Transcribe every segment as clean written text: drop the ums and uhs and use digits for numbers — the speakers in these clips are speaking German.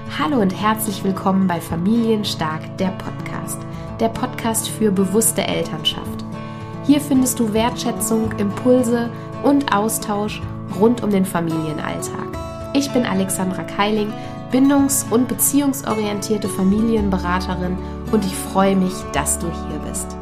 Hallo und herzlich willkommen bei Familienstark, der Podcast. Der Podcast für bewusste Elternschaft. Hier findest du Wertschätzung, Impulse und Austausch rund um den Familienalltag. Ich bin Alexandra Keiling, bindungs- und beziehungsorientierte Familienberaterin und ich freue mich, dass du hier bist.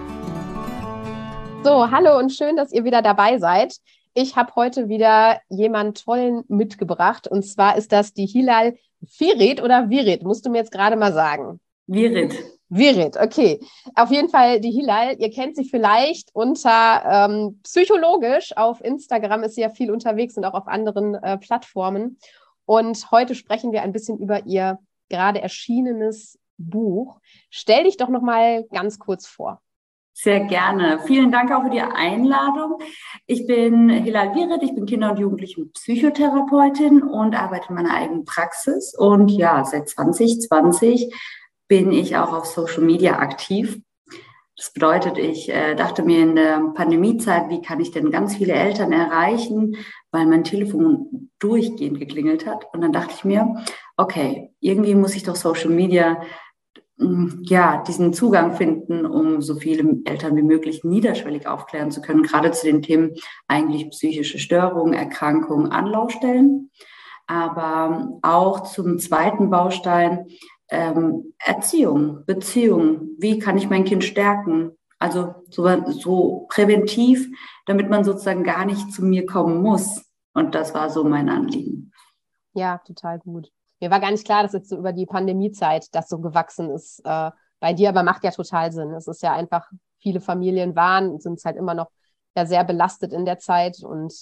So, hallo und schön, dass ihr wieder dabei seid. Ich habe heute wieder jemanden tollen mitgebracht und zwar ist das die Hilal Virit oder Virit, musst du mir jetzt gerade mal sagen. Virit, okay. Auf jeden Fall die Hilal, ihr kennt sie vielleicht unter psychologisch. Auf Instagram ist sie ja viel unterwegs und auch auf anderen Plattformen. Und heute sprechen wir ein bisschen über ihr gerade erschienenes Buch. Stell dich doch noch mal ganz kurz vor. Sehr gerne. Vielen Dank auch für die Einladung. Ich bin Hilal Virit, ich bin Kinder- und Jugendlichen-Psychotherapeutin und arbeite in meiner eigenen Praxis. Und ja, seit 2020 bin ich auch auf Social Media aktiv. Das bedeutet, ich dachte mir in der Pandemiezeit, wie kann ich denn ganz viele Eltern erreichen, weil mein Telefon durchgehend geklingelt hat. Und dann dachte ich mir, okay, irgendwie muss ich doch Social Media diesen Zugang finden, um so viele Eltern wie möglich niederschwellig aufklären zu können, gerade zu den Themen eigentlich psychische Störungen, Erkrankungen, Anlaufstellen, aber auch zum zweiten Baustein Erziehung, Beziehung. Wie kann ich mein Kind stärken? Also so präventiv, damit man sozusagen gar nicht zu mir kommen muss. Und das war so mein Anliegen. Ja, total gut. Mir war gar nicht klar, dass jetzt so über die Pandemiezeit das so gewachsen ist bei dir, aber macht ja total Sinn. Es ist ja einfach, viele Familien sind es halt immer noch ja sehr belastet in der Zeit und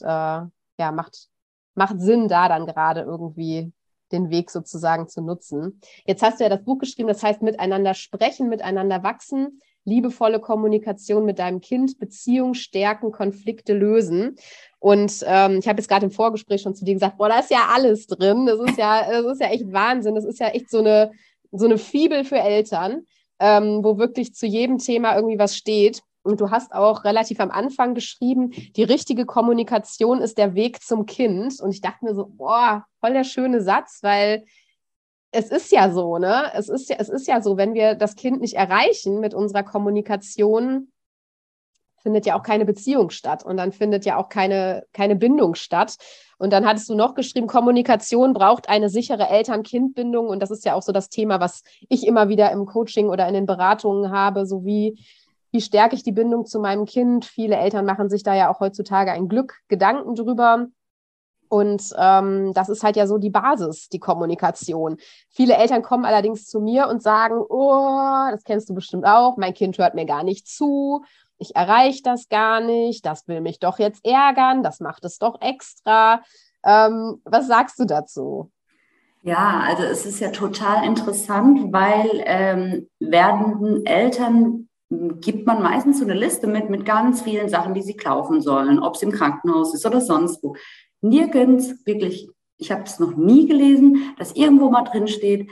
macht Sinn, da dann gerade irgendwie den Weg sozusagen zu nutzen. Jetzt hast du ja das Buch geschrieben, das heißt Miteinander sprechen, miteinander wachsen, liebevolle Kommunikation mit deinem Kind, Beziehung stärken, Konflikte lösen. Und ich habe jetzt gerade im Vorgespräch schon zu dir gesagt, boah, da ist ja alles drin. Das ist ja echt Wahnsinn. Das ist ja echt so eine Fibel für Eltern, wo wirklich zu jedem Thema irgendwie was steht. Und du hast auch relativ am Anfang geschrieben, die richtige Kommunikation ist der Weg zum Kind. Und ich dachte mir so, boah, voll der schöne Satz, weil es ist ja so, ne? Es ist ja so, wenn wir das Kind nicht erreichen mit unserer Kommunikation, findet ja auch keine Beziehung statt und dann findet ja auch keine Bindung statt. Und dann hattest du noch geschrieben, Kommunikation braucht eine sichere Eltern-Kind-Bindung und das ist ja auch so das Thema, was ich immer wieder im Coaching oder in den Beratungen habe, so wie stärke ich die Bindung zu meinem Kind? Viele Eltern machen sich da ja auch heutzutage ein Glück Gedanken drüber. Und das ist halt ja so die Basis, die Kommunikation. Viele Eltern kommen allerdings zu mir und sagen, oh, das kennst du bestimmt auch, mein Kind hört mir gar nicht zu, ich erreiche das gar nicht, das will mich doch jetzt ärgern, das macht es doch extra. Was sagst du dazu? Ja, also es ist ja total interessant, weil werdenden Eltern gibt man meistens so eine Liste mit ganz vielen Sachen, die sie kaufen sollen, ob es im Krankenhaus ist oder sonst wo. Nirgends, wirklich, ich habe es noch nie gelesen, dass irgendwo mal drin steht,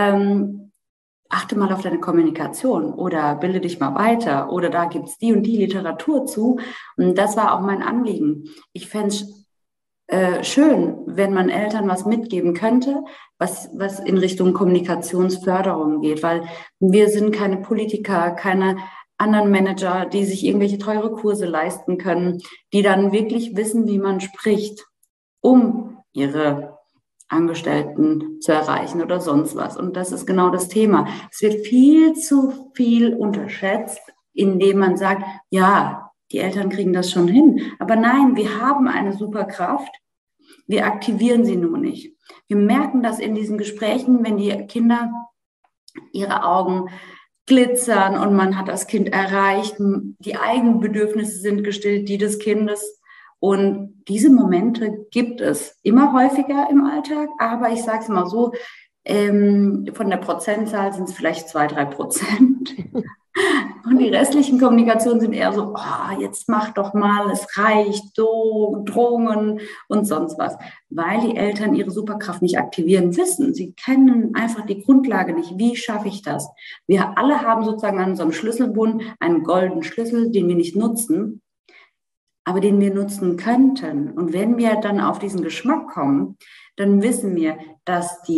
achte mal auf deine Kommunikation oder bilde dich mal weiter oder da gibt es die und die Literatur zu. Und das war auch mein Anliegen. Ich fände es schön, wenn man Eltern was mitgeben könnte, was in Richtung Kommunikationsförderung geht, weil wir sind keine Politiker, keine anderen Manager, die sich irgendwelche teure Kurse leisten können, die dann wirklich wissen, wie man spricht, um ihre Angestellten zu erreichen oder sonst was. Und das ist genau das Thema. Es wird viel zu viel unterschätzt, indem man sagt, ja, die Eltern kriegen das schon hin. Aber nein, wir haben eine Superkraft. Wir aktivieren sie nur nicht. Wir merken das in diesen Gesprächen, wenn die Kinder ihre Augen glitzern und man hat das Kind erreicht. Die eigenen Bedürfnisse sind gestillt, die des Kindes. Und diese Momente gibt es immer häufiger im Alltag, aber ich sage es mal so, von der Prozentzahl sind es vielleicht 2-3%. Und die restlichen Kommunikationen sind eher so, oh, jetzt mach doch mal, es reicht, so, Drohungen und sonst was. Weil die Eltern ihre Superkraft nicht aktivieren wissen. Sie kennen einfach die Grundlage nicht. Wie schaffe ich das? Wir alle haben sozusagen an unserem Schlüsselbund einen goldenen Schlüssel, den wir nicht nutzen, aber den wir nutzen könnten. Und wenn wir dann auf diesen Geschmack kommen, dann wissen wir, dass die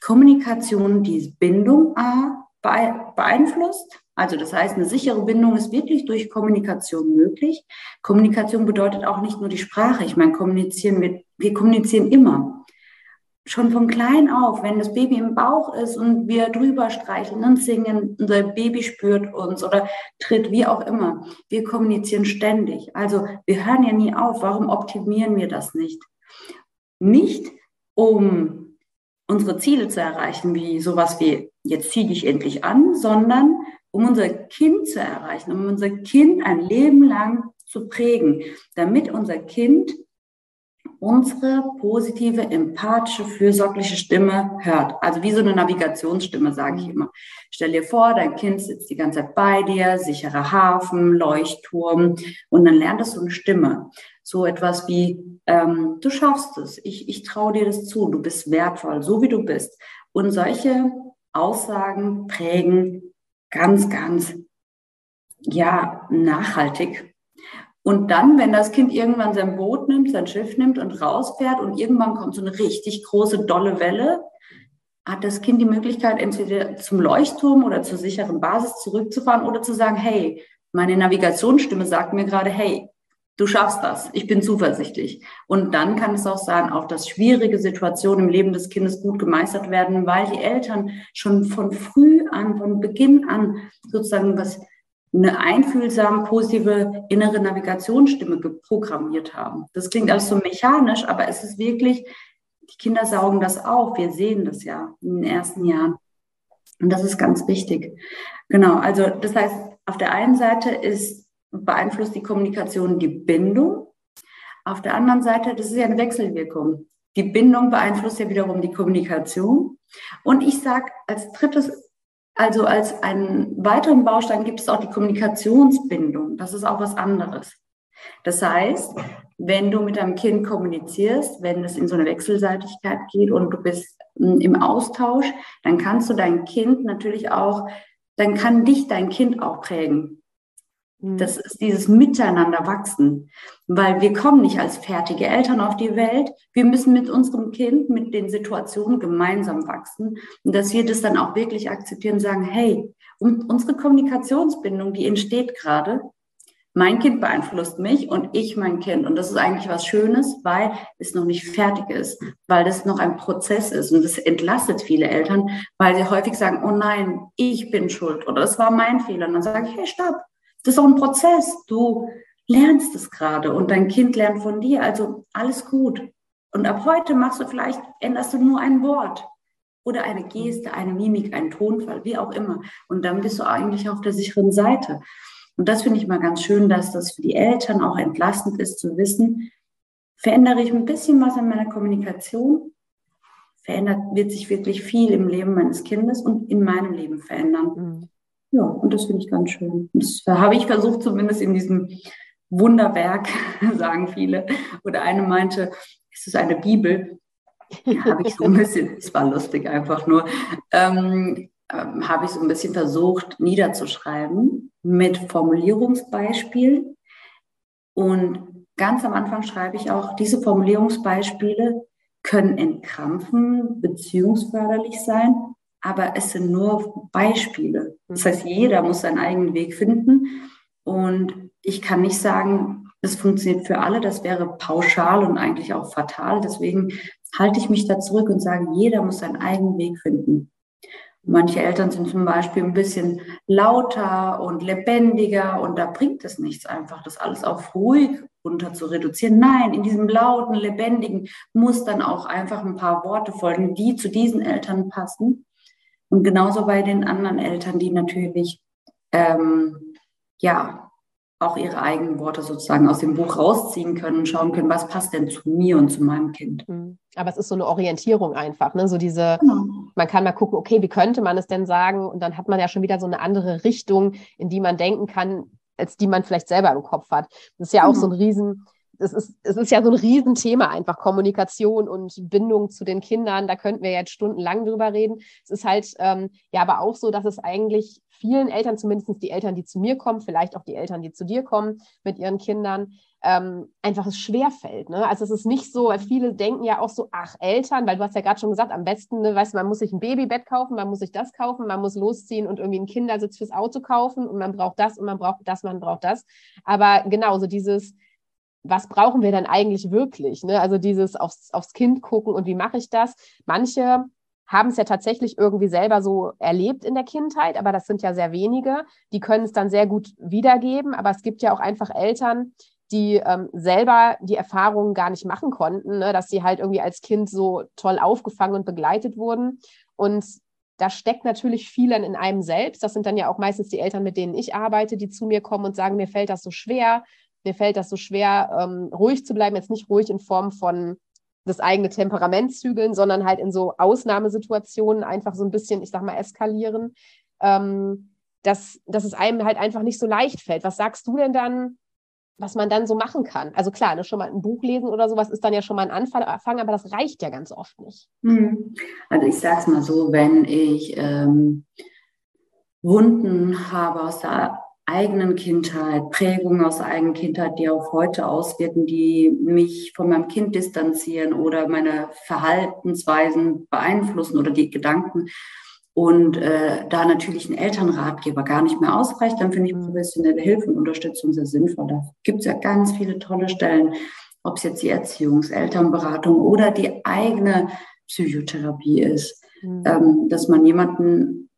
Kommunikation die Bindung beeinflusst. Also das heißt, eine sichere Bindung ist wirklich durch Kommunikation möglich. Kommunikation bedeutet auch nicht nur die Sprache. Ich meine, wir kommunizieren immer. Schon von klein auf, wenn das Baby im Bauch ist und wir drüber streicheln und singen, unser Baby spürt uns oder tritt, wie auch immer. Wir kommunizieren ständig. Also wir hören ja nie auf. Warum optimieren wir das nicht? Nicht, um unsere Ziele zu erreichen, wie sowas wie, jetzt zieh dich endlich an, sondern um unser Kind zu erreichen, um unser Kind ein Leben lang zu prägen, damit unser Kind unsere positive, empathische, fürsorgliche Stimme hört. Also wie so eine Navigationsstimme, sage ich immer. Stell dir vor, dein Kind sitzt die ganze Zeit bei dir, sicherer Hafen, Leuchtturm, und dann lernt es so eine Stimme. So etwas wie, du schaffst es, ich traue dir das zu, du bist wertvoll, so wie du bist. Und solche Aussagen prägen ganz, ganz, nachhaltig. Und dann, wenn das Kind irgendwann sein Boot nimmt, sein Schiff nimmt und rausfährt und irgendwann kommt so eine richtig große, dolle Welle, hat das Kind die Möglichkeit, entweder zum Leuchtturm oder zur sicheren Basis zurückzufahren oder zu sagen, hey, meine Navigationsstimme sagt mir gerade, hey, du schaffst das, ich bin zuversichtlich. Und dann kann es auch sein, auch dass schwierige Situationen im Leben des Kindes gut gemeistert werden, weil die Eltern schon von früh an, von Beginn an sozusagen eine einfühlsame, positive innere Navigationsstimme geprogrammiert haben. Das klingt alles so mechanisch, aber es ist wirklich, die Kinder saugen das auf. Wir sehen das ja in den ersten Jahren. Und das ist ganz wichtig. Genau, also das heißt, auf der einen Seite beeinflusst die Kommunikation die Bindung. Auf der anderen Seite, das ist ja eine Wechselwirkung. Die Bindung beeinflusst ja wiederum die Kommunikation. Und ich sage als drittes, also als einen weiteren Baustein gibt es auch die Kommunikationsbindung. Das ist auch was anderes. Das heißt, wenn du mit deinem Kind kommunizierst, wenn es in so eine Wechselseitigkeit geht und du bist im Austausch, dann kannst du dein Kind natürlich auch, dann kann dich dein Kind auch prägen. Das ist dieses Miteinander wachsen, weil wir kommen nicht als fertige Eltern auf die Welt. Wir müssen mit unserem Kind, mit den Situationen gemeinsam wachsen und dass wir das dann auch wirklich akzeptieren und sagen, hey, unsere Kommunikationsbindung, die entsteht gerade. Mein Kind beeinflusst mich und ich mein Kind. Und das ist eigentlich was Schönes, weil es noch nicht fertig ist, weil das noch ein Prozess ist. Und das entlastet viele Eltern, weil sie häufig sagen, oh nein, ich bin schuld oder das war mein Fehler. Und dann sage ich, hey, stopp. Das ist auch ein Prozess. Du lernst es gerade und dein Kind lernt von dir. Also alles gut. Und ab heute änderst du nur ein Wort oder eine Geste, eine Mimik, einen Tonfall, wie auch immer. Und dann bist du eigentlich auf der sicheren Seite. Und das finde ich mal ganz schön, dass das für die Eltern auch entlastend ist, zu wissen, verändere ich ein bisschen was an meiner Kommunikation, wird sich wirklich viel im Leben meines Kindes und in meinem Leben verändern. Ja, und das finde ich ganz schön. Das habe ich versucht, zumindest in diesem Wunderwerk, sagen viele. Oder eine meinte, es ist eine Bibel. Habe ich so ein bisschen, es war lustig einfach nur, habe ich so ein bisschen versucht niederzuschreiben mit Formulierungsbeispielen. Und ganz am Anfang schreibe ich auch, diese Formulierungsbeispiele können entkrampfen, beziehungsförderlich sein, aber es sind nur Beispiele. Das heißt, jeder muss seinen eigenen Weg finden. Und ich kann nicht sagen, das funktioniert für alle. Das wäre pauschal und eigentlich auch fatal. Deswegen halte ich mich da zurück und sage, jeder muss seinen eigenen Weg finden. Manche Eltern sind zum Beispiel ein bisschen lauter und lebendiger und da bringt es nichts einfach, das alles auf ruhig runter zu reduzieren. Nein, in diesem lauten, lebendigen muss dann auch einfach ein paar Worte folgen, die zu diesen Eltern passen. Und genauso bei den anderen Eltern, die natürlich auch ihre eigenen Worte sozusagen aus dem Buch rausziehen können und schauen können, was passt denn zu mir und zu meinem Kind. Aber es ist so eine Orientierung einfach, ne? So Genau. Man kann mal gucken, okay, wie könnte man es denn sagen? Und dann hat man ja schon wieder so eine andere Richtung, in die man denken kann, als die man vielleicht selber im Kopf hat. Das ist ja auch so ein es ist ja so ein Riesenthema einfach, Kommunikation und Bindung zu den Kindern. Da könnten wir jetzt stundenlang drüber reden. Es ist halt ja aber auch so, dass es eigentlich vielen Eltern, zumindest die Eltern, die zu mir kommen, vielleicht auch die Eltern, die zu dir kommen mit ihren Kindern, einfach es schwerfällt. Ne? Also es ist nicht so, weil viele denken ja auch so, ach Eltern, weil du hast ja gerade schon gesagt, am besten, ne, weißt du, man muss sich ein Babybett kaufen, man muss sich das kaufen, man muss losziehen und irgendwie einen Kindersitz fürs Auto kaufen und man braucht das und man braucht das, man braucht das. Aber genauso dieses, was brauchen wir denn eigentlich wirklich? Ne? Also dieses aufs Kind gucken und wie mache ich das? Manche haben es ja tatsächlich irgendwie selber so erlebt in der Kindheit, aber das sind ja sehr wenige. Die können es dann sehr gut wiedergeben, aber es gibt ja auch einfach Eltern, die selber die Erfahrungen gar nicht machen konnten, ne? Dass sie halt irgendwie als Kind so toll aufgefangen und begleitet wurden. Und da steckt natürlich viel in einem selbst. Das sind dann ja auch meistens die Eltern, mit denen ich arbeite, die zu mir kommen und sagen, mir fällt das so schwer, ruhig zu bleiben. Jetzt nicht ruhig in Form von das eigene Temperament zügeln, sondern halt in so Ausnahmesituationen einfach so ein bisschen, ich sag mal, eskalieren, dass es einem halt einfach nicht so leicht fällt. Was sagst du denn dann, was man dann so machen kann? Also klar, ne, schon mal ein Buch lesen oder sowas ist dann ja schon mal ein Anfang, aber das reicht ja ganz oft nicht. Also ich sage es mal so, wenn ich Wunden habe aus der eigenen Kindheit, Prägungen aus der eigenen Kindheit, die auf heute auswirken, die mich von meinem Kind distanzieren oder meine Verhaltensweisen beeinflussen oder die Gedanken, und da natürlich ein Elternratgeber gar nicht mehr ausreicht, dann finde ich professionelle Hilfe und Unterstützung sehr sinnvoll. Da gibt es ja ganz viele tolle Stellen, ob es jetzt die Elternberatung oder die eigene Psychotherapie ist, dass man jemanden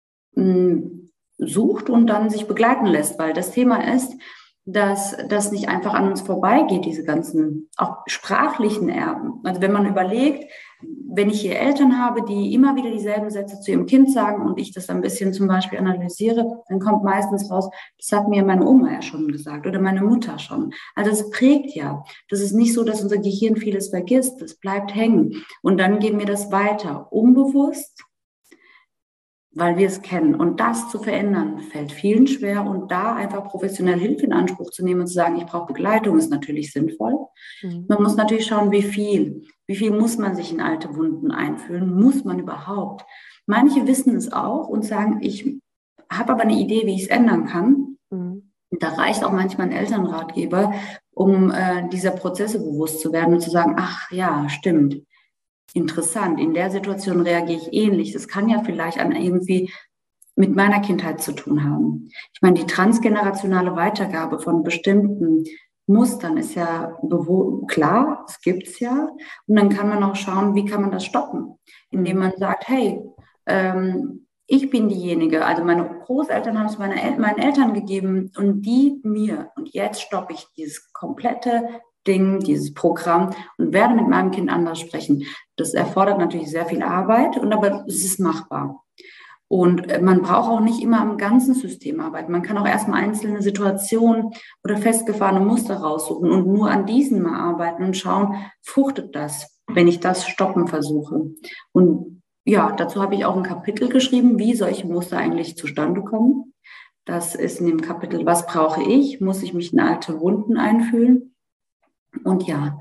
sucht und dann sich begleiten lässt, weil das Thema ist, dass das nicht einfach an uns vorbeigeht, diese ganzen auch sprachlichen Erben. Also wenn man überlegt, wenn ich hier Eltern habe, die immer wieder dieselben Sätze zu ihrem Kind sagen und ich das ein bisschen zum Beispiel analysiere, dann kommt meistens raus, das hat mir meine Oma ja schon gesagt oder meine Mutter schon. Also es prägt ja. Das ist nicht so, dass unser Gehirn vieles vergisst, das bleibt hängen. Und dann geben wir das weiter, unbewusst, weil wir es kennen. Und das zu verändern, fällt vielen schwer. Und da einfach professionelle Hilfe in Anspruch zu nehmen und zu sagen, ich brauche Begleitung, ist natürlich sinnvoll. Man muss natürlich schauen, wie viel. Wie viel muss man sich in alte Wunden einfühlen? Muss man überhaupt? Manche wissen es auch und sagen, ich habe aber eine Idee, wie ich es ändern kann. Da reicht auch manchmal ein Elternratgeber, um dieser Prozesse bewusst zu werden und zu sagen, ach ja, stimmt. Interessant, in der Situation reagiere ich ähnlich. Das kann ja vielleicht irgendwie mit meiner Kindheit zu tun haben. Ich meine, die transgenerationale Weitergabe von bestimmten Mustern ist ja klar, es gibt es ja. Und dann kann man auch schauen, wie kann man das stoppen, indem man sagt, hey, ich bin diejenige, also meine Großeltern haben es meinen Eltern gegeben und die mir. Und jetzt stoppe ich dieses komplette Ding, dieses Programm und werde mit meinem Kind anders sprechen. Das erfordert natürlich sehr viel Arbeit, aber es ist machbar. Und man braucht auch nicht immer am ganzen System arbeiten. Man kann auch erstmal einzelne Situationen oder festgefahrene Muster raussuchen und nur an diesen mal arbeiten und schauen, fruchtet das, wenn ich das stoppen versuche. Und ja, dazu habe ich auch ein Kapitel geschrieben, wie solche Muster eigentlich zustande kommen. Das ist in dem Kapitel, was brauche ich? Muss ich mich in alte Wunden einfühlen? Und ja,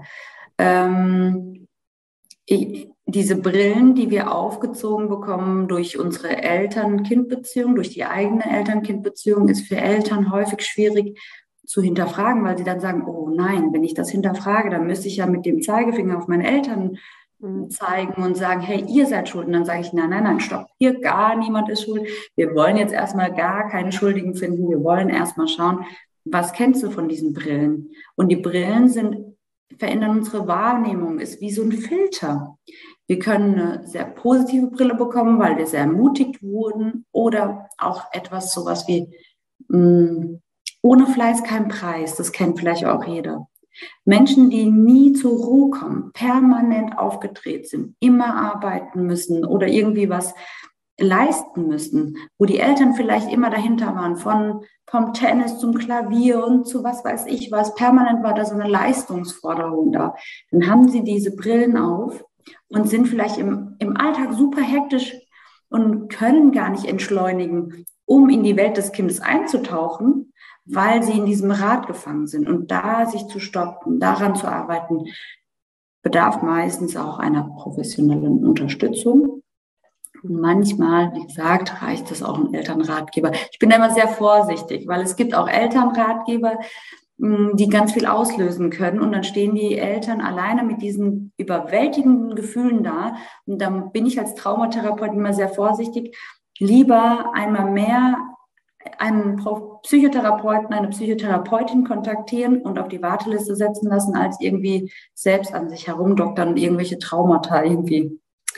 diese Brillen, die wir aufgezogen bekommen durch unsere Eltern-Kind-Beziehung, durch die eigene Eltern-Kind-Beziehung, ist für Eltern häufig schwierig zu hinterfragen, weil sie dann sagen, oh nein, wenn ich das hinterfrage, dann müsste ich ja mit dem Zeigefinger auf meine Eltern zeigen und sagen, hey, ihr seid schuld. Und dann sage ich, nein, stopp, hier gar niemand ist schuld. Wir wollen jetzt erstmal gar keine Schuldigen finden. Wir wollen erstmal schauen, was kennst du von diesen Brillen? Und die Brillen verändern unsere Wahrnehmung, ist wie so ein Filter. Wir können eine sehr positive Brille bekommen, weil wir sehr ermutigt wurden, oder auch etwas sowas wie ohne Fleiß kein Preis. Das kennt vielleicht auch jeder. Menschen, die nie zur Ruhe kommen, permanent aufgedreht sind, immer arbeiten müssen oder irgendwie was leisten müssen, wo die Eltern vielleicht immer dahinter waren, vom Tennis zum Klavier und zu was weiß ich was, permanent war da so eine Leistungsforderung da. Dann haben sie diese Brillen auf und sind vielleicht im Alltag super hektisch und können gar nicht entschleunigen, um in die Welt des Kindes einzutauchen, weil sie in diesem Rad gefangen sind. Und da sich zu stoppen, daran zu arbeiten, bedarf meistens auch einer professionellen Unterstützung. Und manchmal, wie gesagt, reicht es auch ein Elternratgeber. Ich bin da immer sehr vorsichtig, weil es gibt auch Elternratgeber, die ganz viel auslösen können. Und dann stehen die Eltern alleine mit diesen überwältigenden Gefühlen da. Und dann bin ich als Traumatherapeutin immer sehr vorsichtig. Lieber einmal mehr einen Psychotherapeuten, eine Psychotherapeutin kontaktieren und auf die Warteliste setzen lassen, als irgendwie selbst an sich herumdoktern und irgendwelche Traumata irgendwie,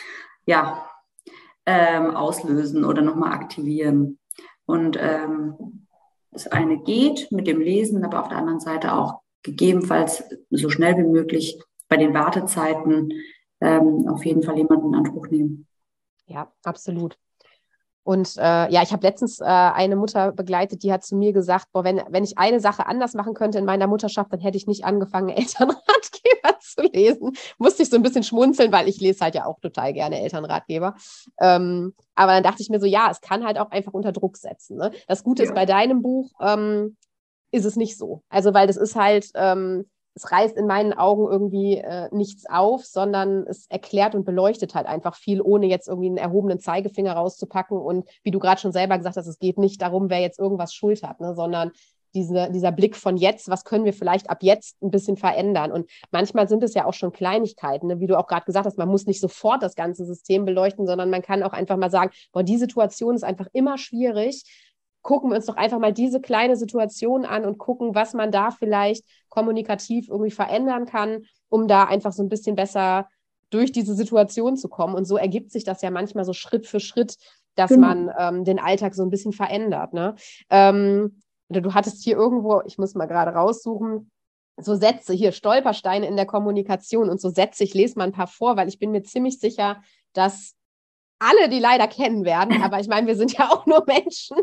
auslösen oder nochmal aktivieren. Und das eine geht mit dem Lesen, aber auf der anderen Seite auch gegebenenfalls so schnell wie möglich bei den Wartezeiten auf jeden Fall jemanden in Anspruch nehmen. Ja, absolut. Und ich habe letztens eine Mutter begleitet, die hat zu mir gesagt, wenn ich eine Sache anders machen könnte in meiner Mutterschaft, dann hätte ich nicht angefangen, Elternratgeber zu lesen. Musste ich so ein bisschen schmunzeln, weil ich lese halt ja auch total gerne Elternratgeber. Aber dann dachte ich mir so, ja, es kann halt auch einfach unter Druck setzen. Ne? Das Gute ist, bei deinem Buch ist es nicht so. Also, weil das ist halt... es reißt in meinen Augen irgendwie nichts auf, sondern es erklärt und beleuchtet halt einfach viel, ohne jetzt irgendwie einen erhobenen Zeigefinger rauszupacken. Und wie du gerade schon selber gesagt hast, es geht nicht darum, wer jetzt irgendwas Schuld hat, ne, sondern dieser Blick von jetzt, was können wir vielleicht ab jetzt ein bisschen verändern? Und manchmal sind es ja auch schon Kleinigkeiten, ne? Wie du auch gerade gesagt hast, man muss nicht sofort das ganze System beleuchten, sondern man kann auch einfach mal sagen, die Situation ist einfach immer schwierig. Gucken wir uns doch einfach mal diese kleine Situation an und gucken, was man da vielleicht kommunikativ irgendwie verändern kann, um da einfach so ein bisschen besser durch diese Situation zu kommen. Und so ergibt sich das ja manchmal so Schritt für Schritt, dass man den Alltag so ein bisschen verändert. Ne? Du hattest hier irgendwo, ich muss mal gerade raussuchen, so Sätze, hier Stolpersteine in der Kommunikation und so Sätze, ich lese mal ein paar vor, weil ich bin mir ziemlich sicher, dass alle die leider kennen werden, aber ich meine, wir sind ja auch nur Menschen,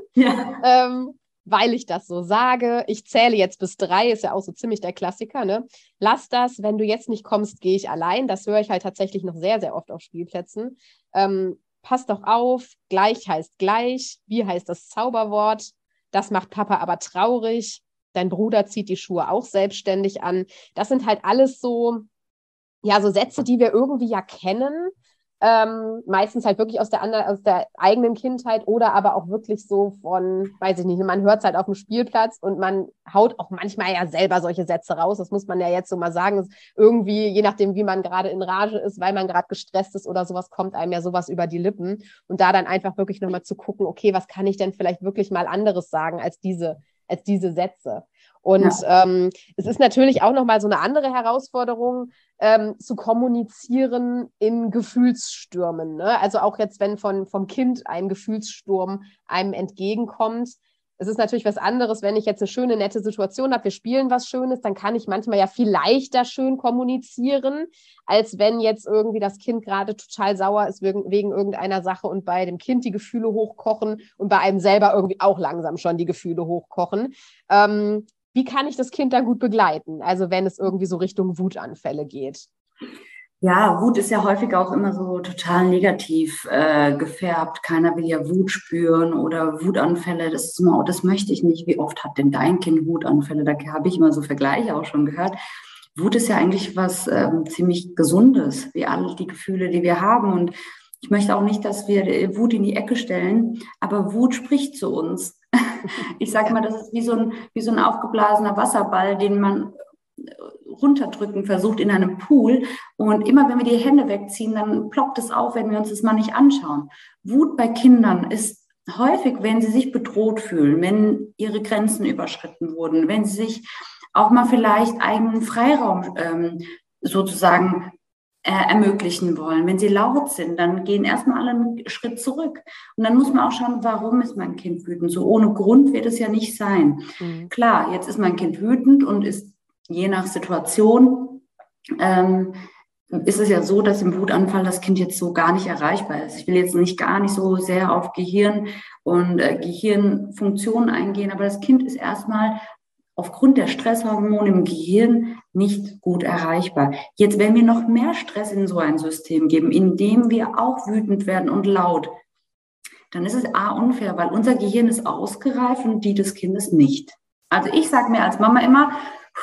weil ich das so sage. Ich zähle jetzt bis 3, ist ja auch so ziemlich der Klassiker, ne? Lass das, wenn du jetzt nicht kommst, gehe ich allein. Das höre ich halt tatsächlich noch sehr, sehr oft auf Spielplätzen. Pass doch auf, gleich heißt gleich. Wie heißt das Zauberwort? Das macht Papa aber traurig. Dein Bruder zieht die Schuhe auch selbstständig an. Das sind halt alles so Sätze, die wir irgendwie ja kennen. Meistens halt wirklich aus der eigenen Kindheit oder aber auch wirklich so von, weiß ich nicht, man hört es halt auf dem Spielplatz und man haut auch manchmal ja selber solche Sätze raus, das muss man ja jetzt so mal sagen, irgendwie, je nachdem, wie man gerade in Rage ist, weil man gerade gestresst ist oder sowas, kommt einem ja sowas über die Lippen und da dann einfach wirklich nochmal zu gucken, okay, was kann ich denn vielleicht wirklich mal anderes sagen als diese Sätze. Und es ist natürlich auch nochmal so eine andere Herausforderung, zu kommunizieren in Gefühlsstürmen. Ne? Also auch jetzt, wenn vom Kind ein Gefühlssturm einem entgegenkommt. Es ist natürlich was anderes, wenn ich jetzt eine schöne, nette Situation habe, wir spielen was Schönes, dann kann ich manchmal ja viel leichter schön kommunizieren, als wenn jetzt irgendwie das Kind gerade total sauer ist wegen irgendeiner Sache und bei dem Kind die Gefühle hochkochen und bei einem selber irgendwie auch langsam schon die Gefühle hochkochen. Wie kann ich das Kind dann gut begleiten? Also wenn es irgendwie so Richtung Wutanfälle geht. Ja, Wut ist ja häufig auch immer so total negativ gefärbt. Keiner will ja Wut spüren oder Wutanfälle. Das ist immer, oh, das möchte ich nicht. Wie oft hat denn dein Kind Wutanfälle? Da habe ich immer so Vergleiche auch schon gehört. Wut ist ja eigentlich was ziemlich Gesundes, wie alle die Gefühle, die wir haben. Und ich möchte auch nicht, dass wir Wut in die Ecke stellen, aber Wut spricht zu uns. Ich sage mal, das ist wie so ein aufgeblasener Wasserball, den man runterdrücken versucht in einem Pool. Und immer, wenn wir die Hände wegziehen, dann ploppt es auf, wenn wir uns das mal nicht anschauen. Wut bei Kindern ist häufig, wenn sie sich bedroht fühlen, wenn ihre Grenzen überschritten wurden, wenn sie sich auch mal vielleicht eigenen Freiraum sozusagen ermöglichen wollen. Wenn sie laut sind, dann gehen erstmal alle einen Schritt zurück. Und dann muss man auch schauen, warum ist mein Kind wütend? So ohne Grund wird es ja nicht sein. Mhm. Klar, jetzt ist mein Kind wütend und ist je nach Situation, ist es ja so, dass im Wutanfall das Kind jetzt so gar nicht erreichbar ist. Ich will jetzt gar nicht so sehr auf Gehirn und Gehirnfunktionen eingehen, aber das Kind ist erstmal aufgrund der Stresshormone im Gehirn nicht gut erreichbar. Jetzt, wenn wir noch mehr Stress in so ein System geben, indem wir auch wütend werden und laut, dann ist es unfair, weil unser Gehirn ist ausgereift und die des Kindes nicht. Also ich sage mir als Mama immer,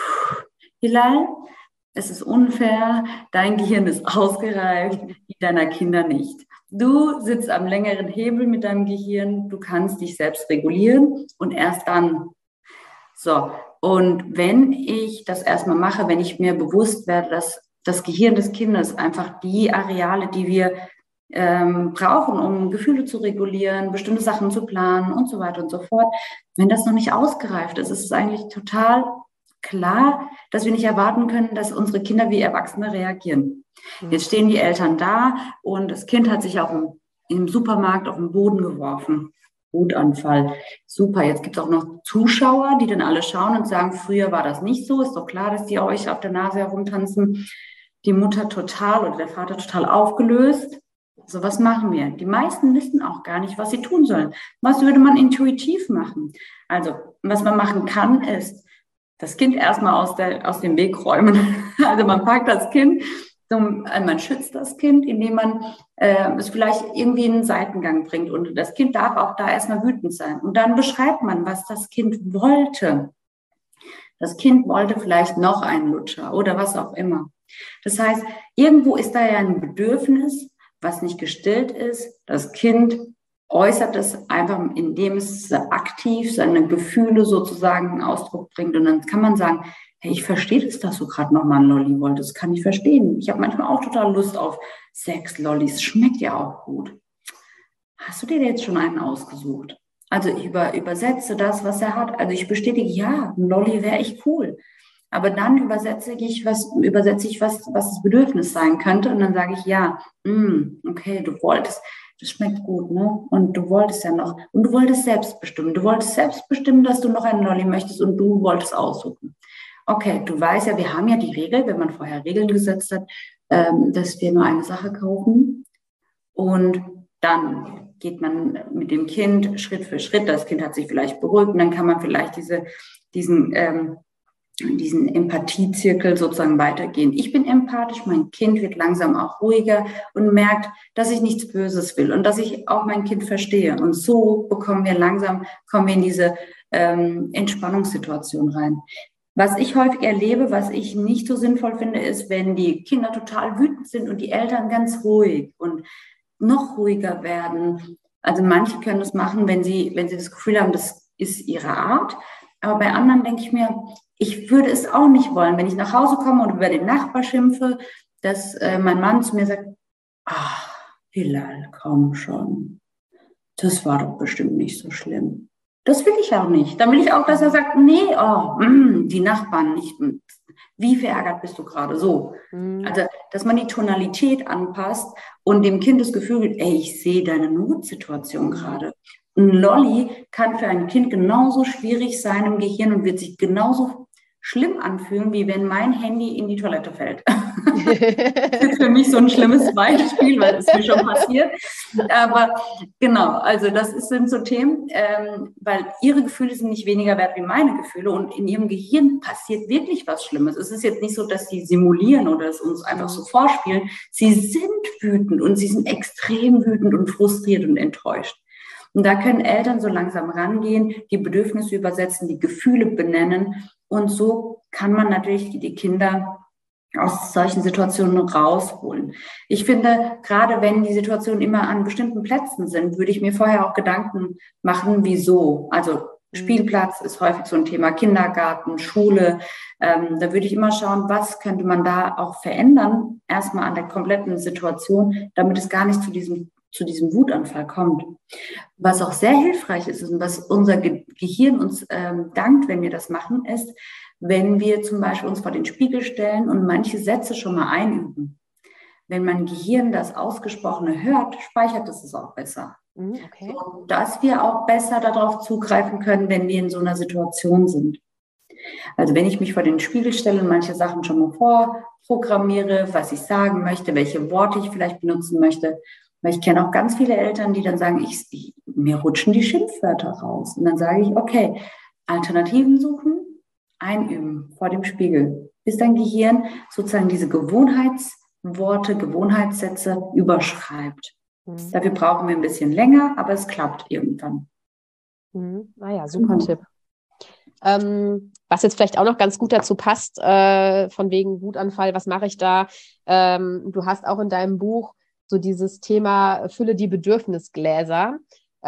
Hilal, es ist unfair, dein Gehirn ist ausgereift, die deiner Kinder nicht. Du sitzt am längeren Hebel mit deinem Gehirn, du kannst dich selbst regulieren und erst dann. So, und wenn ich das erstmal mache, wenn ich mir bewusst werde, dass das Gehirn des Kindes einfach die Areale, die wir brauchen, um Gefühle zu regulieren, bestimmte Sachen zu planen und so weiter und so fort, wenn das noch nicht ausgereift ist, ist es eigentlich total klar, dass wir nicht erwarten können, dass unsere Kinder wie Erwachsene reagieren. Jetzt stehen die Eltern da und das Kind hat sich auch im Supermarkt auf den Boden geworfen. Wutanfall. Super, jetzt gibt es auch noch Zuschauer, die dann alle schauen und sagen, früher war das nicht so, ist doch klar, dass die euch auf der Nase herumtanzen. Die Mutter total oder der Vater total aufgelöst. So, was machen wir? Die meisten wissen auch gar nicht, was sie tun sollen. Was würde man intuitiv machen? Also, was man machen kann, ist, das Kind erstmal aus dem Weg räumen. Also man packt das Kind, man schützt das Kind, indem man es vielleicht irgendwie in einen Seitengang bringt. Und das Kind darf auch da erstmal wütend sein. Und dann beschreibt man, was das Kind wollte. Das Kind wollte vielleicht noch einen Lutscher oder was auch immer. Das heißt, irgendwo ist da ja ein Bedürfnis, was nicht gestillt ist. Das Kind äußert es einfach, indem es aktiv seine Gefühle sozusagen in Ausdruck bringt. Und dann kann man sagen, hey, ich verstehe das, dass du gerade nochmal einen Lolli wolltest. Das kann ich verstehen. Ich habe manchmal auch total Lust auf 6 Lollis. Schmeckt ja auch gut. Hast du dir jetzt schon einen ausgesucht? Also ich übersetze das, was er hat. Also ich bestätige, ja, ein Lolli wäre echt cool. Aber dann übersetze ich, was das Bedürfnis sein könnte. Und dann sage ich, ja, okay, du wolltest, das schmeckt gut, ne? Und du wolltest ja noch, und du wolltest selbst bestimmen. Du wolltest selbst bestimmen, dass du noch einen Lolli möchtest und du wolltest aussuchen. Okay, du weißt ja, wir haben ja die Regel, wenn man vorher Regeln gesetzt hat, dass wir nur eine Sache kaufen. Und dann geht man mit dem Kind Schritt für Schritt. Das Kind hat sich vielleicht beruhigt und dann kann man vielleicht diesen Empathiezirkel sozusagen weitergehen. Ich bin empathisch, mein Kind wird langsam auch ruhiger und merkt, dass ich nichts Böses will und dass ich auch mein Kind verstehe. Und so kommen wir in diese Entspannungssituation rein. Was ich häufig erlebe, was ich nicht so sinnvoll finde, ist, wenn die Kinder total wütend sind und die Eltern ganz ruhig und noch ruhiger werden. Also manche können das machen, wenn sie das Gefühl haben, das ist ihre Art. Aber bei anderen denke ich mir, ich würde es auch nicht wollen, wenn ich nach Hause komme und über den Nachbar schimpfe, dass mein Mann zu mir sagt, ach, Hilal, komm schon. Das war doch bestimmt nicht so schlimm. Das will ich auch nicht. Dann will ich auch, dass er sagt, nee, die Nachbarn nicht. Wie verärgert bist du gerade? So. Also, dass man die Tonalität anpasst und dem Kind das Gefühl gibt, ey, ich sehe deine Notsituation gerade. Ein Lolli kann für ein Kind genauso schwierig sein im Gehirn und wird sich genauso schlimm anfühlen, wie wenn mein Handy in die Toilette fällt. Das ist für mich so ein schlimmes Beispiel, weil es mir schon passiert. Aber genau, also sind so Themen, weil ihre Gefühle sind nicht weniger wert wie meine Gefühle und in ihrem Gehirn passiert wirklich was Schlimmes. Es ist jetzt nicht so, dass sie simulieren oder es uns einfach so vorspielen. Sie sind wütend und sie sind extrem wütend und frustriert und enttäuscht. Und da können Eltern so langsam rangehen, die Bedürfnisse übersetzen, die Gefühle benennen. Und so kann man natürlich die Kinder aus solchen Situationen rausholen. Ich finde, gerade wenn die Situationen immer an bestimmten Plätzen sind, würde ich mir vorher auch Gedanken machen, wieso. Also Spielplatz ist häufig so ein Thema, Kindergarten, Schule. Da würde ich immer schauen, was könnte man da auch verändern, erstmal an der kompletten Situation, damit es gar nicht zu diesem Wutanfall kommt. Was auch sehr hilfreich ist und was unser Gehirn uns dankt, wenn wir das machen, ist, wenn wir zum Beispiel uns vor den Spiegel stellen und manche Sätze schon mal einüben. Wenn mein Gehirn das Ausgesprochene hört, speichert es auch besser. Okay. So, dass wir auch besser darauf zugreifen können, wenn wir in so einer Situation sind. Also wenn ich mich vor den Spiegel stelle und manche Sachen schon mal vorprogrammiere, was ich sagen möchte, welche Worte ich vielleicht benutzen möchte, weil ich kenne auch ganz viele Eltern, die dann sagen, mir rutschen die Schimpfwörter raus. Und dann sage ich, okay, Alternativen suchen, einüben vor dem Spiegel, bis dein Gehirn sozusagen diese Gewohnheitsworte, Gewohnheitssätze überschreibt. Dafür brauchen wir ein bisschen länger, aber es klappt irgendwann. Naja, super Tipp. Was jetzt vielleicht auch noch ganz gut dazu passt, von wegen Wutanfall, was mache ich da? Du hast auch in deinem Buch so dieses Thema Fülle die Bedürfnisgläser.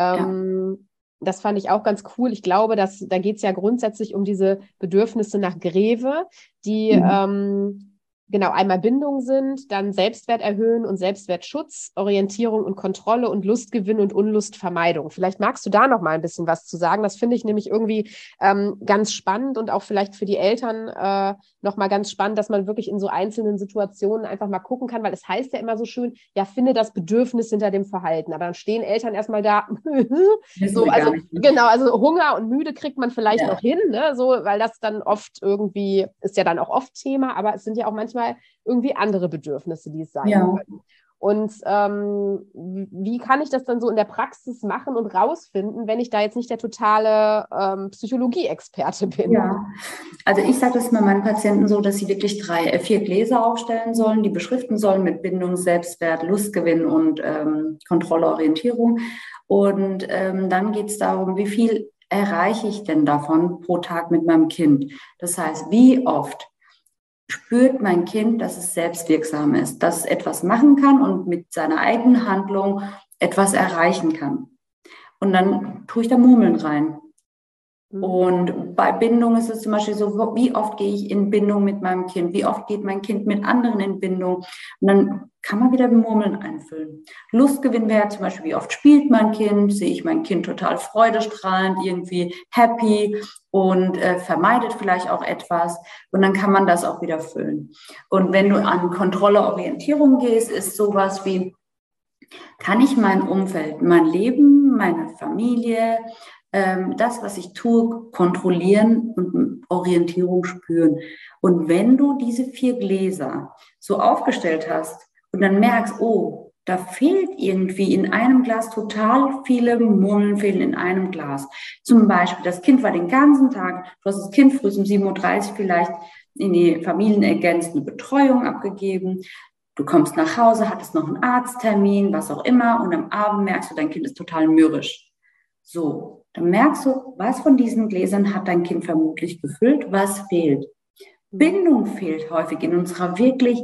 Das fand ich auch ganz cool. Ich glaube, da geht es ja grundsätzlich um diese Bedürfnisse nach Greve, die genau einmal Bindung sind, dann Selbstwert erhöhen und Selbstwertschutz, Orientierung und Kontrolle und Lustgewinn und Unlustvermeidung. Vielleicht magst du da noch mal ein bisschen was zu sagen. Das finde ich nämlich irgendwie ganz spannend und auch vielleicht für die Eltern noch mal ganz spannend, dass man wirklich in so einzelnen Situationen einfach mal gucken kann, weil es heißt ja immer so schön, ja, finde das Bedürfnis hinter dem Verhalten. Aber dann stehen Eltern erstmal da, so, also genau, also Hunger und müde kriegt man vielleicht noch hin, ne, so, weil das dann oft irgendwie, ist ja dann auch oft Thema, aber es sind ja auch manchmal irgendwie andere Bedürfnisse, die es sein können. Und wie kann ich das dann so in der Praxis machen und rausfinden, wenn ich da jetzt nicht der totale Psychologie-Experte bin? Ja, also ich sage das mal meinen Patienten so, dass sie wirklich 4 Gläser aufstellen sollen, die beschriften sollen mit Bindung, Selbstwert, Lustgewinn und Kontrolle, Orientierung. Und dann geht es darum, wie viel erreiche ich denn davon pro Tag mit meinem Kind? Das heißt, wie oft spürt mein Kind, dass es selbstwirksam ist, dass es etwas machen kann und mit seiner eigenen Handlung etwas erreichen kann. Und dann tue ich da Murmeln rein. Und bei Bindung ist es zum Beispiel so, wie oft gehe ich in Bindung mit meinem Kind? Wie oft geht mein Kind mit anderen in Bindung? Und dann kann man wieder Murmeln einfüllen. Lustgewinn wäre zum Beispiel, wie oft spielt mein Kind? Sehe ich mein Kind total freudestrahlend, irgendwie happy und vermeidet vielleicht auch etwas. Und dann kann man das auch wieder füllen. Und wenn du an Kontrolle, Orientierung gehst, ist sowas wie, kann ich mein Umfeld, mein Leben, meine Familie, das, was ich tue, kontrollieren und Orientierung spüren. Und wenn du diese 4 Gläser so aufgestellt hast und dann merkst, oh, da fehlt irgendwie in einem Glas total viele Murmeln fehlen in einem Glas. Zum Beispiel, das Kind war den ganzen Tag, du hast das Kind früh um 7:30 Uhr vielleicht in die familienergänzende Betreuung abgegeben. Du kommst nach Hause, hattest noch einen Arzttermin, was auch immer, und am Abend merkst du, dein Kind ist total mürrisch. So, dann merkst du, was von diesen Gläsern hat dein Kind vermutlich gefüllt, was fehlt. Bindung fehlt häufig in unserer wirklich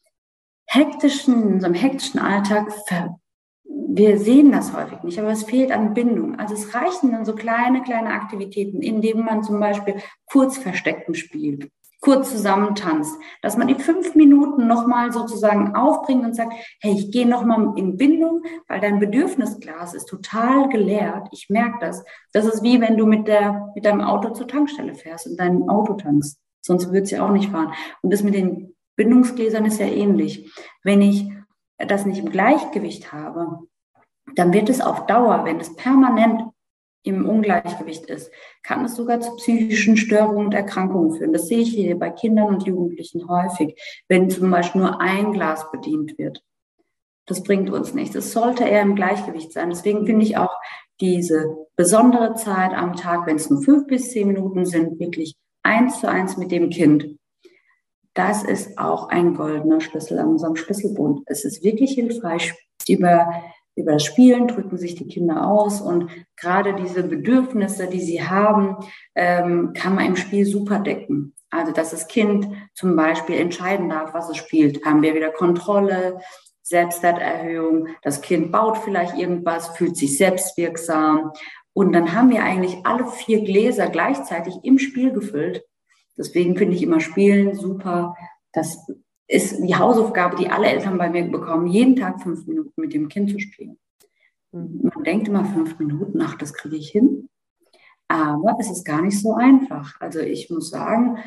in unserem hektischen Alltag. Wir sehen das häufig nicht, aber es fehlt an Bindung. Also es reichen dann so kleine Aktivitäten, indem man zum Beispiel kurz Verstecken spielt, kurz zusammen tanzt, dass man die 5 Minuten nochmal sozusagen aufbringt und sagt, hey, ich gehe nochmal in Bindung, weil dein Bedürfnisglas ist total geleert. Ich merke das. Das ist wie wenn du mit deinem Auto zur Tankstelle fährst und dein Auto tankst. Sonst würdest du ja auch nicht fahren. Und das mit den Bindungsgläsern ist ja ähnlich. Wenn ich das nicht im Gleichgewicht habe, dann wird es auf Dauer, wenn es permanent im Ungleichgewicht ist, kann es sogar zu psychischen Störungen und Erkrankungen führen. Das sehe ich hier bei Kindern und Jugendlichen häufig, wenn zum Beispiel nur ein Glas bedient wird. Das bringt uns nichts. Es sollte eher im Gleichgewicht sein. Deswegen finde ich auch diese besondere Zeit am Tag, wenn es nur 5 bis 10 Minuten sind, wirklich 1:1 mit dem Kind. Das ist auch ein goldener Schlüssel an unserem Schlüsselbund. Es ist wirklich hilfreich. Über das Spielen drücken sich die Kinder aus und gerade diese Bedürfnisse, die sie haben, kann man im Spiel super decken. Also, dass das Kind zum Beispiel entscheiden darf, was es spielt. Haben wir wieder Kontrolle, Selbstwerterhöhung. Das Kind baut vielleicht irgendwas, fühlt sich selbstwirksam. Und dann haben wir eigentlich alle 4 Gläser gleichzeitig im Spiel gefüllt. Deswegen finde ich immer Spielen super. Das ist die Hausaufgabe, die alle Eltern bei mir bekommen, jeden Tag 5 Minuten mit dem Kind zu spielen. Man denkt immer 5 Minuten, ach, das kriege ich hin. Aber es ist gar nicht so einfach. Also ich muss sagen,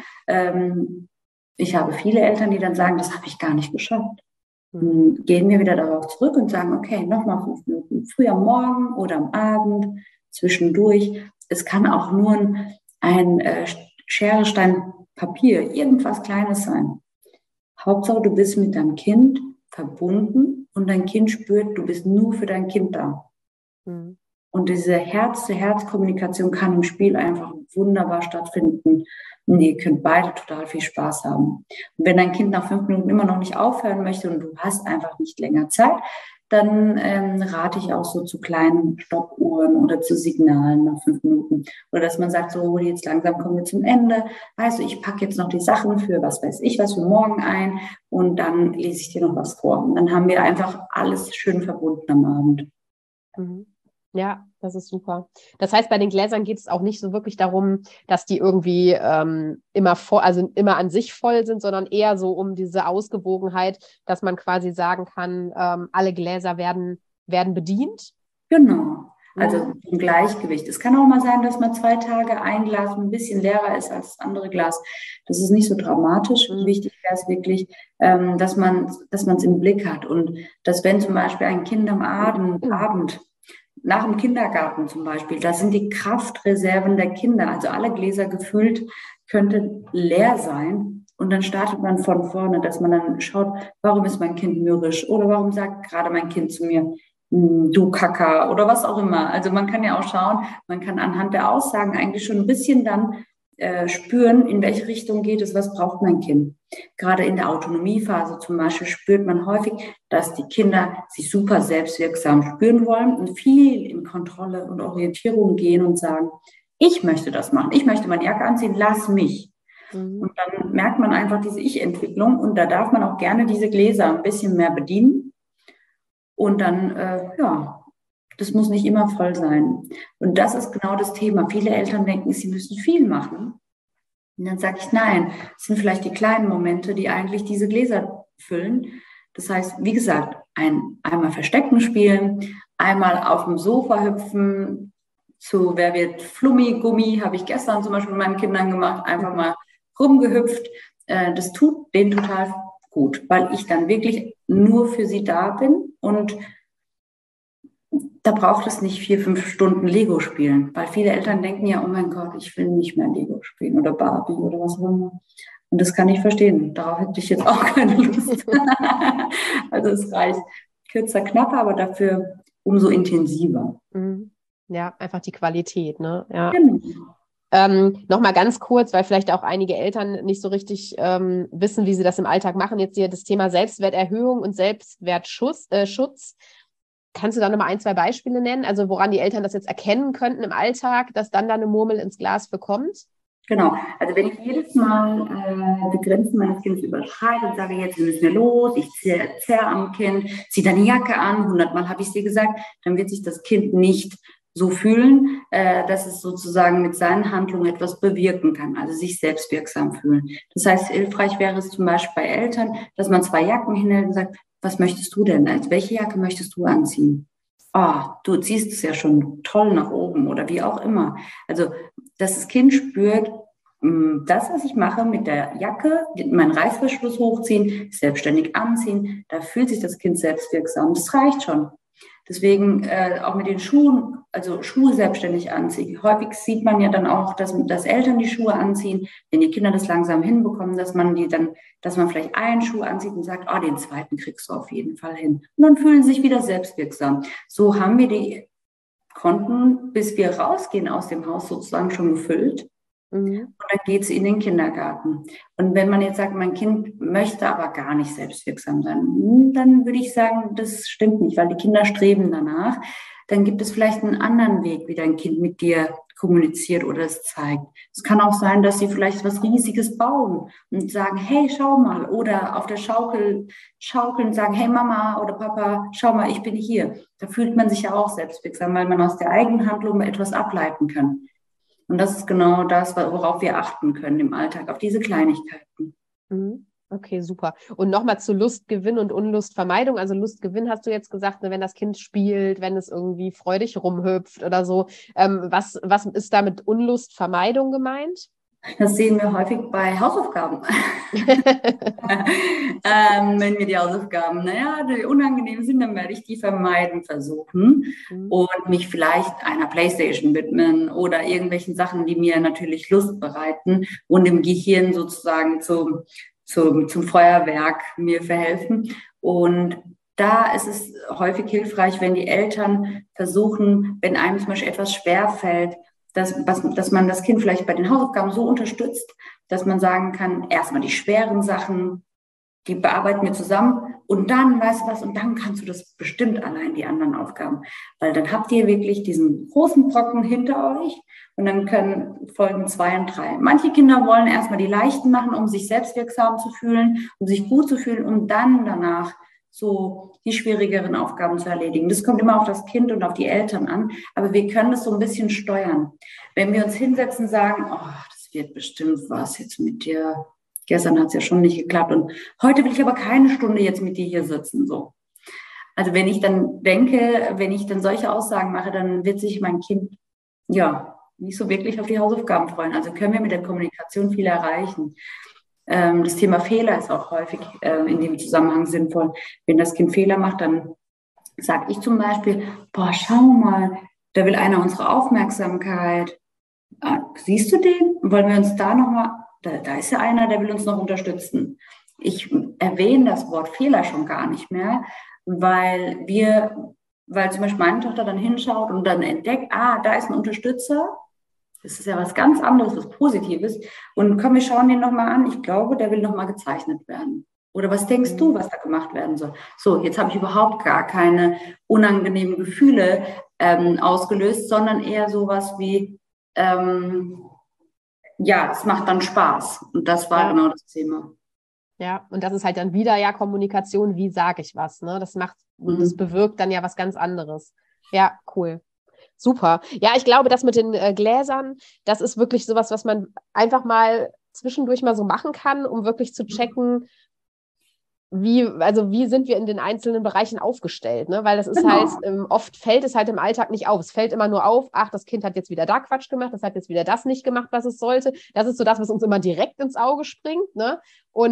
ich habe viele Eltern, die dann sagen, das habe ich gar nicht geschafft. Gehen wir wieder darauf zurück und sagen, okay, nochmal 5 Minuten. Früh am Morgen oder am Abend, zwischendurch. Es kann auch nur ein Schere, Stein, Papier, irgendwas Kleines sein. Hauptsache, du bist mit deinem Kind verbunden und dein Kind spürt, du bist nur für dein Kind da. Und diese Herz-zu-Herz-Kommunikation kann im Spiel einfach wunderbar stattfinden. Und ihr könnt beide total viel Spaß haben. Und wenn dein Kind nach 5 Minuten immer noch nicht aufhören möchte und du hast einfach nicht länger Zeit, dann rate ich auch so zu kleinen Stoppuhren oder zu Signalen nach 5 Minuten. Oder dass man sagt, so jetzt langsam kommen wir zum Ende. Weißt du, ich packe jetzt noch die Sachen für was weiß ich, was für morgen ein und dann lese ich dir noch was vor. Und dann haben wir einfach alles schön verbunden am Abend. Mhm. Ja, das ist super. Das heißt, bei den Gläsern geht es auch nicht so wirklich darum, dass die irgendwie immer an sich voll sind, sondern eher so um diese Ausgewogenheit, dass man quasi sagen kann, alle Gläser werden bedient. Genau. Also im Gleichgewicht. Es kann auch mal sein, dass mal 2 Tage ein Glas ein bisschen leerer ist als das andere Glas. Das ist nicht so dramatisch. Wichtig wäre es wirklich, dass man es im Blick hat und dass wenn zum Beispiel ein Kind am Abend nach dem Kindergarten zum Beispiel, da sind die Kraftreserven der Kinder, also alle Gläser gefüllt, könnte leer sein. Und dann startet man von vorne, dass man dann schaut, warum ist mein Kind mürrisch oder warum sagt gerade mein Kind zu mir, du Kaka oder was auch immer. Also man kann ja auch schauen, man kann anhand der Aussagen eigentlich schon ein bisschen dann spüren, in welche Richtung geht es, was braucht mein Kind. Gerade in der Autonomiephase zum Beispiel spürt man häufig, dass die Kinder sich super selbstwirksam spüren wollen und viel in Kontrolle und Orientierung gehen und sagen, ich möchte das machen, ich möchte meine Jacke anziehen, lass mich. Und dann merkt man einfach diese Ich-Entwicklung und da darf man auch gerne diese Gläser ein bisschen mehr bedienen. Und dann, das muss nicht immer voll sein. Und das ist genau das Thema. Viele Eltern denken, sie müssen viel machen. Und dann sage ich, nein, es sind vielleicht die kleinen Momente, die eigentlich diese Gläser füllen. Das heißt, wie gesagt, einmal Verstecken spielen, einmal auf dem Sofa hüpfen, zu Wer wird Flummi-Gummi, habe ich gestern zum Beispiel mit meinen Kindern gemacht, einfach mal rumgehüpft. Das tut denen total gut, weil ich dann wirklich nur für sie da bin und da braucht es nicht 4, 5 Stunden Lego spielen, weil viele Eltern denken ja, oh mein Gott, ich will nicht mehr Lego spielen oder Barbie oder was auch immer. Und das kann ich verstehen. Darauf hätte ich jetzt auch keine Lust. Also es reicht kürzer, knapper, aber dafür umso intensiver. Ja, einfach die Qualität, ne? Ja. Genau. Nochmal ganz kurz, weil vielleicht auch einige Eltern nicht so richtig wissen, wie sie das im Alltag machen. Jetzt hier das Thema Selbstwerterhöhung und Selbstwertschutz. Kannst du da nochmal 1, 2 Beispiele nennen? Also woran die Eltern das jetzt erkennen könnten im Alltag, dass dann da eine Murmel ins Glas bekommt? Genau. Also wenn ich jedes Mal die Grenzen meines Kindes überschreite und sage, jetzt müssen wir los, ich zerre am Kind, zieh deine Jacke an, 100-mal habe ich es dir gesagt, dann wird sich das Kind nicht so fühlen, dass es sozusagen mit seinen Handlungen etwas bewirken kann, also sich selbstwirksam fühlen. Das heißt, hilfreich wäre es zum Beispiel bei Eltern, dass man 2 Jacken hinhält und sagt, was möchtest du denn? Also welche Jacke möchtest du anziehen? Du ziehst es ja schon toll nach oben oder wie auch immer. Also, dass das Kind spürt, das, was ich mache mit der Jacke, meinen Reißverschluss hochziehen, selbstständig anziehen, da fühlt sich das Kind selbstwirksam. Das reicht schon. Deswegen auch mit den Schuhen, also Schuhe selbstständig anziehen. Häufig sieht man ja dann auch, dass Eltern die Schuhe anziehen, wenn die Kinder das langsam hinbekommen, dass man vielleicht einen Schuh anzieht und sagt, den zweiten kriegst du auf jeden Fall hin. Und dann fühlen sie sich wieder selbstwirksam. So haben wir die Konten, bis wir rausgehen aus dem Haus, sozusagen schon gefüllt. Und dann geht es in den Kindergarten. Und wenn man jetzt sagt, mein Kind möchte aber gar nicht selbstwirksam sein, dann würde ich sagen, das stimmt nicht, weil die Kinder streben danach. Dann gibt es vielleicht einen anderen Weg, wie dein Kind mit dir kommuniziert oder es zeigt. Es kann auch sein, dass sie vielleicht was Riesiges bauen und sagen, hey, schau mal. Oder auf der Schaukel schaukeln und sagen, hey Mama oder Papa, schau mal, ich bin hier. Da fühlt man sich ja auch selbstwirksam, weil man aus der eigenen Handlung etwas ableiten kann. Und das ist genau das, worauf wir achten können im Alltag, auf diese Kleinigkeiten. Okay, super. Und nochmal zu Lustgewinn und Unlustvermeidung. Also Lustgewinn hast du jetzt gesagt, wenn das Kind spielt, wenn es irgendwie freudig rumhüpft oder so. Was ist da mit Unlustvermeidung gemeint? Das sehen wir häufig bei Hausaufgaben. Wenn wir die Hausaufgaben, die unangenehm sind, dann werde ich die vermeiden versuchen und mich vielleicht einer Playstation widmen oder irgendwelchen Sachen, die mir natürlich Lust bereiten und im Gehirn sozusagen zum Feuerwerk mir verhelfen. Und da ist es häufig hilfreich, wenn die Eltern versuchen, wenn einem zum Beispiel etwas schwerfällt, dass man das Kind vielleicht bei den Hausaufgaben so unterstützt, dass man sagen kann, erstmal die schweren Sachen die bearbeiten wir zusammen und dann, weißt du was, und dann kannst du das bestimmt allein, die anderen Aufgaben. Weil dann habt ihr wirklich diesen großen Brocken hinter euch und dann können Folgen 2 und 3. Manche Kinder wollen erstmal die leichten machen, um sich selbstwirksam zu fühlen, um sich gut zu fühlen, um dann danach so die schwierigeren Aufgaben zu erledigen. Das kommt immer auf das Kind und auf die Eltern an, aber wir können das so ein bisschen steuern. Wenn wir uns hinsetzen und sagen, oh, das wird bestimmt was jetzt mit dir. Gestern hat es ja schon nicht geklappt und heute will ich aber keine Stunde jetzt mit dir hier sitzen. So. Also wenn ich dann denke, wenn ich dann solche Aussagen mache, dann wird sich mein Kind nicht so wirklich auf die Hausaufgaben freuen. Also können wir mit der Kommunikation viel erreichen. Das Thema Fehler ist auch häufig in dem Zusammenhang sinnvoll. Wenn das Kind Fehler macht, dann sage ich zum Beispiel, boah, schau mal, da will einer unsere Aufmerksamkeit. Siehst du den? Wollen wir uns da nochmal... Da ist ja einer, der will uns noch unterstützen. Ich erwähne das Wort Fehler schon gar nicht mehr, weil zum Beispiel meine Tochter dann hinschaut und dann entdeckt, da ist ein Unterstützer. Das ist ja was ganz anderes, was Positives. Und komm, wir schauen den nochmal an. Ich glaube, der will nochmal gezeichnet werden. Oder was denkst du, was da gemacht werden soll? So, jetzt habe ich überhaupt gar keine unangenehmen Gefühle ausgelöst, sondern eher sowas wie... es macht dann Spaß. Und das war genau das Thema. Ja, und das ist halt dann wieder Kommunikation, wie sage ich was, ne? Das bewirkt dann ja was ganz anderes. Ja, cool. Super. Ja, ich glaube, das mit den Gläsern, das ist wirklich sowas, was man einfach mal zwischendurch mal so machen kann, um wirklich zu checken, wie sind wir in den einzelnen Bereichen aufgestellt, ne? Weil das ist oft fällt es halt im Alltag nicht auf. Es fällt immer nur auf, das Kind hat jetzt wieder da Quatsch gemacht, das hat jetzt wieder das nicht gemacht, was es sollte. Das ist so das, was uns immer direkt ins Auge springt, ne?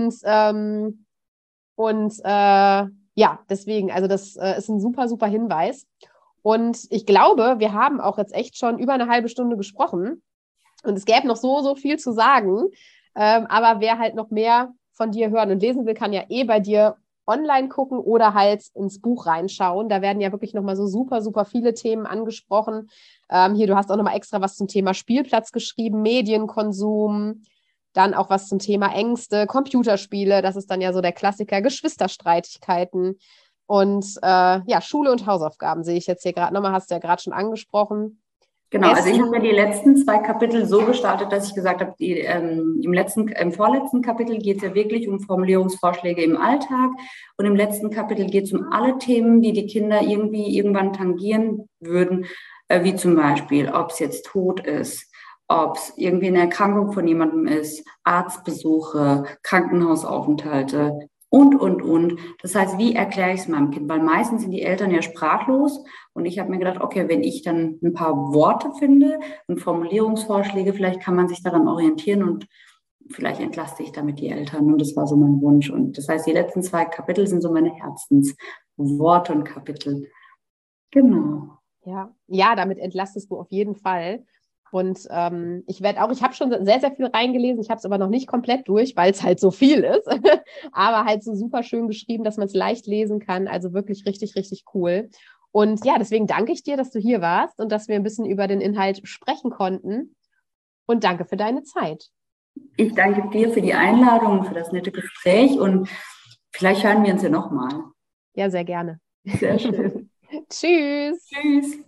Deswegen, also das ist ein super, super Hinweis. Und ich glaube, wir haben auch jetzt echt schon über eine halbe Stunde gesprochen und es gäbe noch so, so viel zu sagen, aber wer halt noch mehr von dir hören und lesen will, kann ja bei dir online gucken oder halt ins Buch reinschauen. Da werden ja wirklich nochmal so super, super viele Themen angesprochen. Du hast auch nochmal extra was zum Thema Spielplatz geschrieben, Medienkonsum, dann auch was zum Thema Ängste, Computerspiele, das ist dann ja so der Klassiker, Geschwisterstreitigkeiten und Schule und Hausaufgaben sehe ich jetzt hier gerade nochmal, hast du ja gerade schon angesprochen. Genau, also ich habe mir die letzten 2 Kapitel so gestaltet, dass ich gesagt habe, im vorletzten Kapitel geht es ja wirklich um Formulierungsvorschläge im Alltag und im letzten Kapitel geht es um alle Themen, die die Kinder irgendwann tangieren würden, wie zum Beispiel, ob es jetzt Tod ist, ob es irgendwie eine Erkrankung von jemandem ist, Arztbesuche, Krankenhausaufenthalte und. Das heißt, wie erkläre ich es meinem Kind? Weil meistens sind die Eltern ja sprachlos und ich habe mir gedacht, okay, wenn ich dann ein paar Worte finde und Formulierungsvorschläge, vielleicht kann man sich daran orientieren und vielleicht entlaste ich damit die Eltern und das war so mein Wunsch. Und das heißt, die letzten 2 Kapitel sind so meine Herzensworte und Kapitel. Genau. Ja, damit entlastest du auf jeden Fall. Und ich habe schon sehr, sehr viel reingelesen, ich habe es aber noch nicht komplett durch, weil es halt so viel ist, aber halt so super schön geschrieben, dass man es leicht lesen kann, also wirklich richtig, richtig cool. Und ja, deswegen danke ich dir, dass du hier warst und dass wir ein bisschen über den Inhalt sprechen konnten und danke für deine Zeit. Ich danke dir für die Einladung und für das nette Gespräch und vielleicht hören wir uns ja nochmal. Ja, sehr gerne. Sehr schön. Tschüss. Tschüss.